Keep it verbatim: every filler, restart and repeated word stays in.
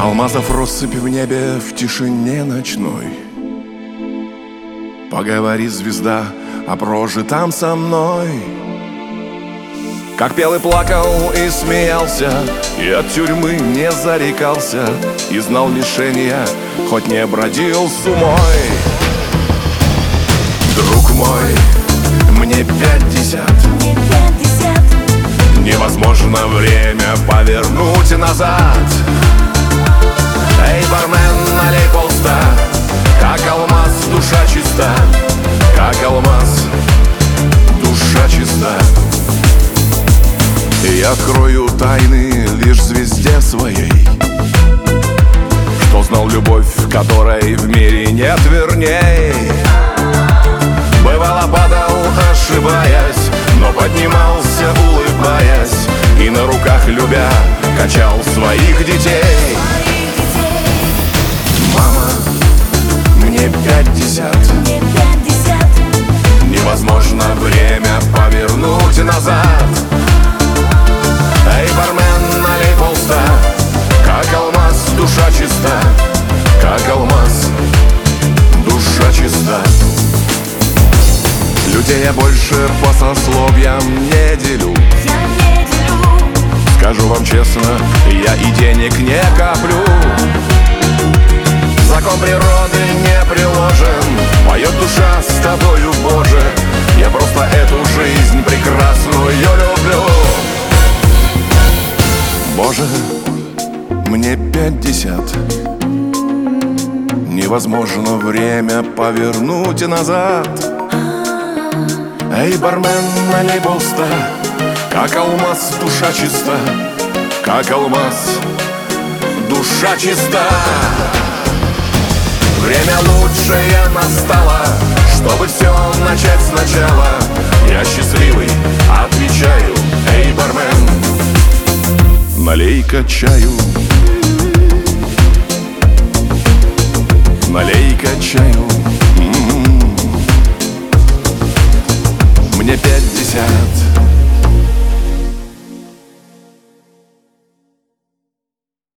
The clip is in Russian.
Алмазов россыпь в небе в тишине ночной. Поговори, звезда, о прожитом со мной. Как пел и плакал и смеялся, и от тюрьмы не зарекался, и знал лишения, хоть не бродил с умой. Друг мой, мне пятьдесят, невозможно время повернуть назад. Эй, бармен, налей полста, как алмаз, душа чиста, как алмаз, душа чиста. И я открою тайны лишь звезде своей, что знал любовь, которой в мире нет верней. Бывало падал, ошибаясь, но поднимался, улыбаясь, и на руках любя качал своих детей. Мама, мне пятьдесят, невозможно время повернуть назад. Эй, бармен, налей полста, как алмаз, душа чиста, как алмаз, душа чиста. Людей я больше по сословиям не делю. Скажу вам честно, я и денег не коплю. Закон природы не приложен, поет душа с тобою, Боже. Я просто эту жизнь прекрасную люблю. Боже, мне пятьдесят, невозможно время повернуть назад. Эй, бармен, налей полста, как алмаз, душа чиста, как алмаз, душа чиста. Время лучшее настало, чтобы все начать сначала. Я счастливый, отвечаю, эй, бармен, налей-ка чаю, налей-ка чаю. М-м-м. Мне пятьдесят.